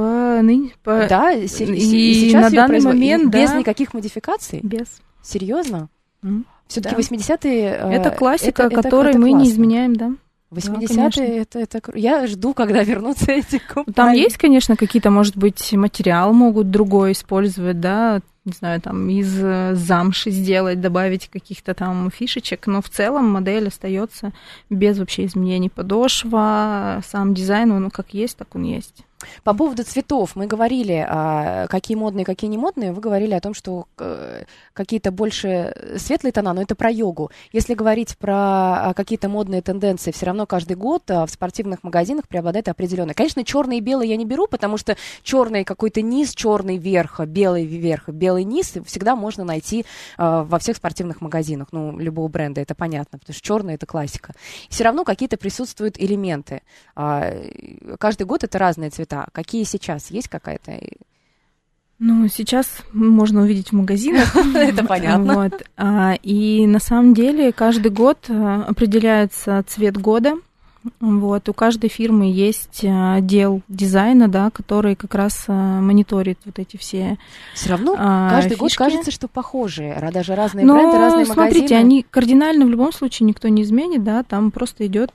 Да, и сейчас на данный момент, без никаких модификаций? Без. Серьезно? Все-таки 80-е... Это классика, которой мы не изменяем, да. 80-е, это я жду, когда вернутся эти компании. Там есть, конечно, какие-то, может быть, материал могут другой использовать, да, не знаю, там из замши сделать, добавить каких-то там фишечек, но в целом модель остается без вообще изменений. Подошва, сам дизайн, он как есть, так он есть. По поводу цветов мы говорили, какие модные, какие не модные. Вы говорили о том, что какие-то больше светлые тона, но это про йогу. Если говорить про какие-то модные тенденции, все равно каждый год в спортивных магазинах преобладает определенное. Конечно, черный и белый я не беру, потому что черный какой-то низ, черный верх, белый белый низ всегда можно найти во всех спортивных магазинах, ну, любого бренда, это понятно, потому что черный — это классика. Все равно какие-то присутствуют элементы. Каждый год это разные цвета. Какие сейчас? Есть какая-то? Ну, сейчас можно увидеть в магазинах. Это понятно. И на самом деле каждый год определяется цвет года. Вот, у каждой фирмы есть отдел дизайна, да, который как раз мониторит вот эти все. Все равно каждый год кажется, что похожие, даже разные бренды, разные магазины. Смотрите, они кардинально в любом случае никто не изменит, да, там просто идет,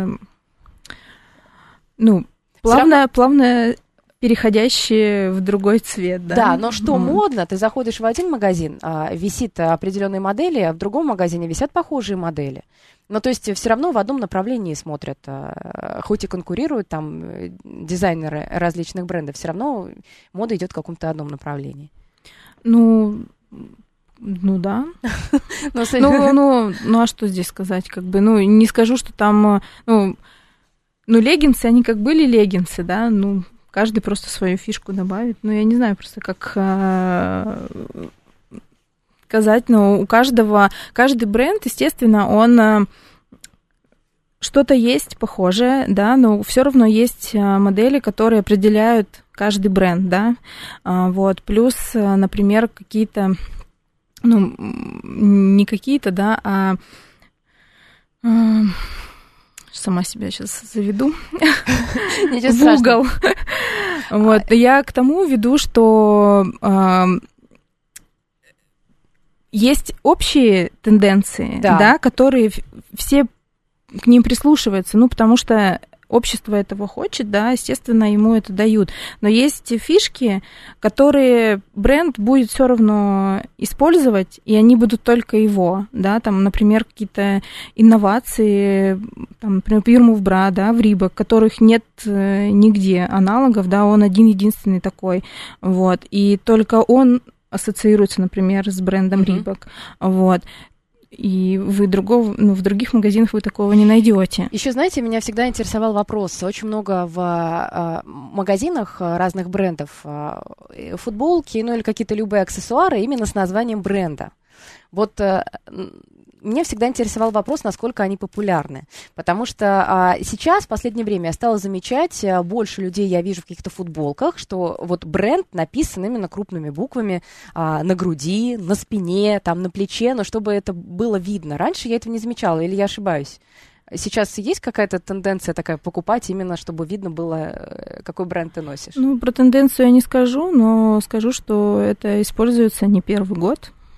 плавно переходящие в другой цвет, да. Да, но что модно, ты заходишь в один магазин, висит определенные модели, а в другом магазине висят похожие модели. Ну, то есть все равно в одном направлении смотрят, хоть и конкурируют там дизайнеры различных брендов, все равно мода идет в каком-то одном направлении. Ну да. А что здесь сказать, как бы, не скажу, что там, леггинсы, они как были леггинсы, да, каждый просто свою фишку добавит. Я не знаю просто, как сказать, но каждый бренд, естественно, он что-то есть похожее, да, но все равно есть модели, которые определяют каждый бренд, да, вот, плюс, например, какие-то, не какие-то, да, сама себя сейчас заведу в угол. Вот, я к тому веду, что есть общие тенденции, да, которые все к ним прислушиваются, потому что общество этого хочет, да, естественно, ему это дают. Но есть фишки, которые бренд будет все равно использовать, и они будут только его, да, там, например, какие-то инновации, там, например, Pure Move Bra, да, в Reebok, которых нет нигде аналогов, да, он один-единственный такой, вот, и только он ассоциируется, например, с брендом Reebok, вот. И вы в других магазинах вы такого не найдете. Еще, знаете, меня всегда интересовал вопрос. Очень много в магазинах разных брендов футболки, или какие-то любые аксессуары именно с названием бренда. Вот меня всегда интересовал вопрос, насколько они популярны. Потому что сейчас, в последнее время, я стала замечать, больше людей я вижу в каких-то футболках, что вот бренд написан именно крупными буквами на груди, на спине, там, на плече, но чтобы это было видно. Раньше я этого не замечала, или я ошибаюсь? Сейчас есть какая-то тенденция такая покупать именно, чтобы видно было, какой бренд ты носишь? Про тенденцию я не скажу, но скажу, что это используется не первый год.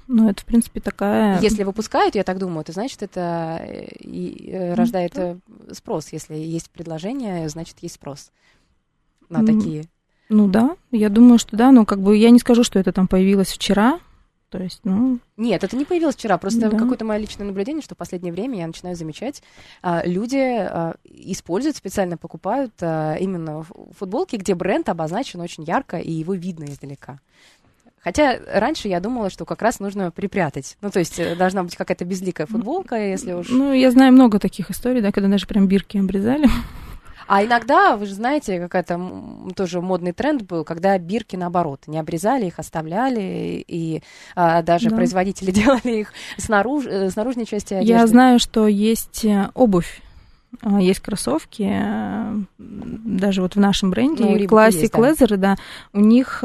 Ну, это, в принципе, такая... Если выпускают, я так думаю, то значит, это и рождает спрос. Если есть предложение, значит, есть спрос на такие. Ну да, я думаю, что да, но как бы я не скажу, что это там появилось вчера. То есть, ну... Нет, это не появилось вчера, просто какое-то мое личное наблюдение, что в последнее время я начинаю замечать, люди используют, специально покупают именно футболки, где бренд обозначен очень ярко, и его видно издалека. Хотя раньше я думала, что как раз нужно припрятать. Ну, то есть должна быть какая-то безликая футболка, если уж... Ну, я знаю много таких историй, да, когда даже прям бирки обрезали. А иногда, вы же знаете, какой-то тоже модный тренд был, когда бирки, наоборот, не обрезали, их оставляли, и даже производители делали их с наружной части одежды. Я знаю, что есть обувь, есть кроссовки, даже вот в нашем бренде, Classic Leather, да, у них...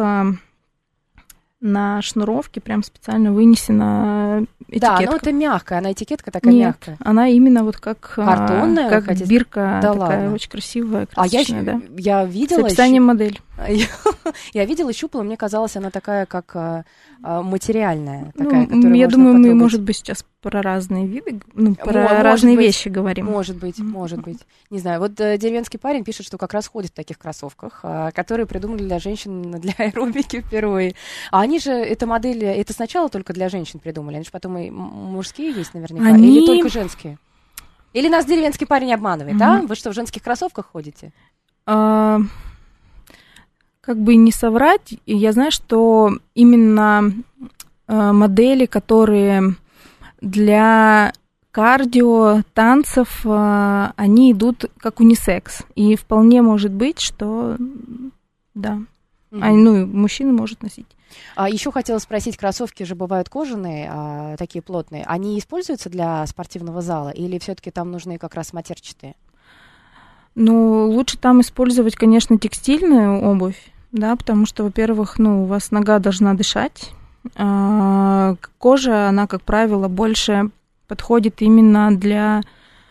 на шнуровке прям специально вынесена этикетка. Да, но это мягкая, она этикетка такая мягкая. Она именно вот как картонная, как бирка, да, такая ладно. очень красивая, красочная, да. Я видела... С описанием модель. Я видела, щупала, мне казалось, она такая, как материальная. Такая, ну, я думаю, мы, может быть, сейчас про разные виды, ну, про разные вещи говорим. Может быть. Не знаю, вот деревенский парень пишет, что как раз ходит в таких кроссовках, которые придумали для женщин, для аэробики впервые. А они же, эта модель, это сначала только для женщин придумали, они же потом и мужские есть наверняка, или только женские? Или нас деревенский парень обманывает, а? Вы что, в женских кроссовках ходите? Как бы не соврать, я знаю, что именно модели, которые для кардио, танцев, они идут как унисекс. И вполне может быть, что да, ну, мужчина может носить. А еще хотела спросить, кроссовки же бывают кожаные, такие плотные. Они используются для спортивного зала или все-таки там нужны как раз матерчатые? Ну, лучше там использовать, конечно, текстильную обувь, да, потому что, во-первых, ну, у вас нога должна дышать. Кожа, она, как правило, больше подходит именно для...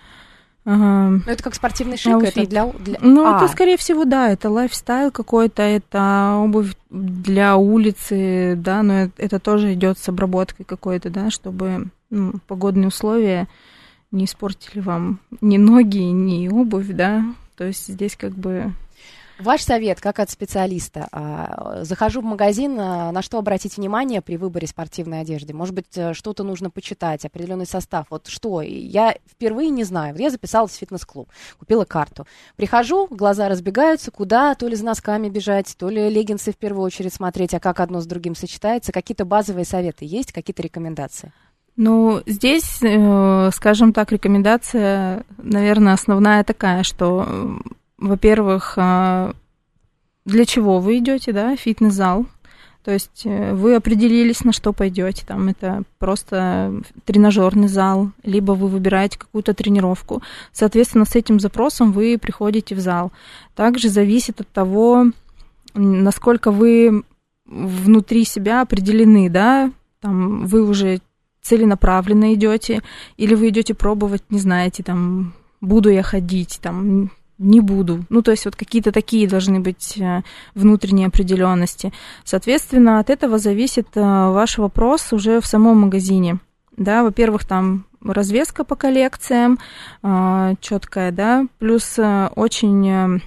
Ну, это как спортивный шик, это для... Ну, это, скорее всего, да, это лайфстайл какой-то, это обувь для улицы, да, но это тоже идет с обработкой какой-то, да, чтобы погодные условия не испортили вам ни ноги, ни обувь, да, то есть здесь как бы... Ваш совет, как от специалиста, захожу в магазин, на что обратить внимание при выборе спортивной одежды? Может быть, что-то нужно почитать, определенный состав, вот что? Я впервые не знаю, вот я записалась в фитнес-клуб, купила карту, прихожу, глаза разбегаются, куда, то ли с носками бежать, то ли леггинсы в первую очередь смотреть, а как одно с другим сочетается, какие-то базовые советы есть, какие-то рекомендации? Ну, здесь, скажем так, рекомендация, наверное, основная такая, что, во-первых, для чего вы идете, да, фитнес-зал, то есть вы определились, на что пойдете, там это просто тренажерный зал, либо вы выбираете какую-то тренировку, соответственно, с этим запросом вы приходите в зал. Также зависит от того, насколько вы внутри себя определены, да, там вы уже целенаправленно идете, или вы идете пробовать, не знаете, там, буду я ходить, там, не буду. Ну, то есть вот какие-то такие должны быть внутренние определенности. Соответственно, от этого зависит ваш вопрос уже в самом магазине. Да, во-первых, там развеска по коллекциям четкая, да, плюс очень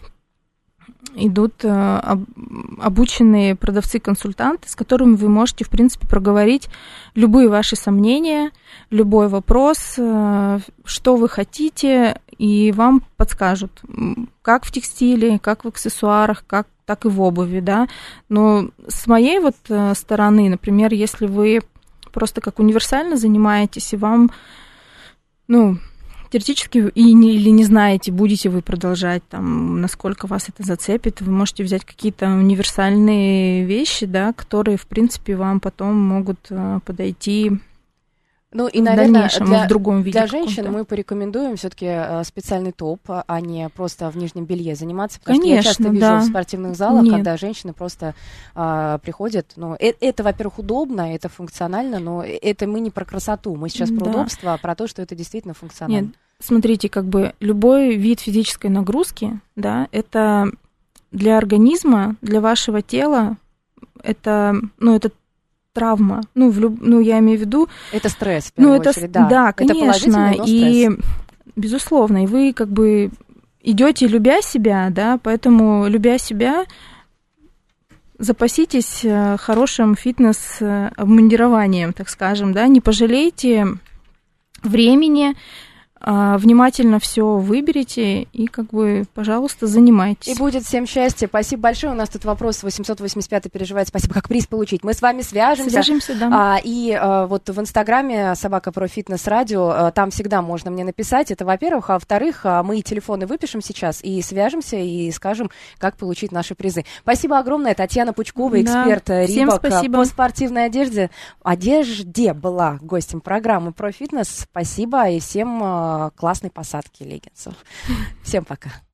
идут обученные продавцы-консультанты, с которыми вы можете, в принципе, проговорить любые ваши сомнения, любой вопрос, что вы хотите, и вам подскажут, как в текстиле, как в аксессуарах, так и в обуви, да. Но с моей вот стороны, например, если вы просто как универсально занимаетесь, и вам, ну, теоретически или не знаете, будете вы продолжать, там, насколько вас это зацепит, вы можете взять какие-то универсальные вещи, да, которые, в принципе, вам потом могут подойти. Ну и, наверное, в другом виде. Для женщин мы порекомендуем все-таки специальный топ, а не просто в нижнем белье заниматься, потому что я часто вижу в спортивных залах, когда женщины просто приходят. Ну, это, во-первых, удобно, это функционально, но это мы не про красоту, мы сейчас про удобство, а про то, что это действительно функционально. Нет, смотрите, как бы любой вид физической нагрузки, да, это для организма, для вашего тела, это, ну, это травма. Я имею в виду... Это стресс, в первую очередь, да. Да, конечно. Это положительный, но и, стресс. безусловно, и вы как бы идете, любя себя, да, поэтому, любя себя, запаситесь хорошим фитнес-обмундированием, так скажем, да, не пожалейте времени, внимательно все выберите и, как бы, пожалуйста, занимайтесь. И будет всем счастья. Спасибо большое. У нас тут вопрос 885-й переживает. Спасибо, как приз получить. Мы с вами свяжемся. Свяжемся, да. Вот в Инстаграме собака про фитнес радио, там всегда можно мне написать. Это, во-первых. А во-вторых, мы и телефоны выпишем сейчас и свяжемся, и скажем, как получить наши призы. Спасибо огромное. Татьяна Пучкова, эксперт Рибок по спортивной одежде была гостем программы про фитнес. Спасибо и всем классной посадки леггинсов. Всем пока.